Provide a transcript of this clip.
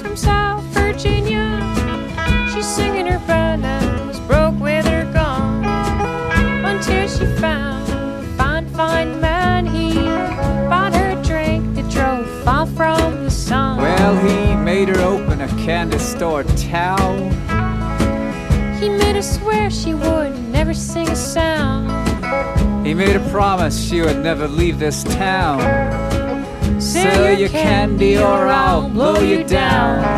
from South Virginia. She's singing her blues, broke with her gun, until she found a fine man. He bought her a drink that drove far from the sun. Well, he made her open a candy store towel. He made her swear she would never sing a sound. He made her promise she would never leave this town. Sell your candy or I'll blow you down.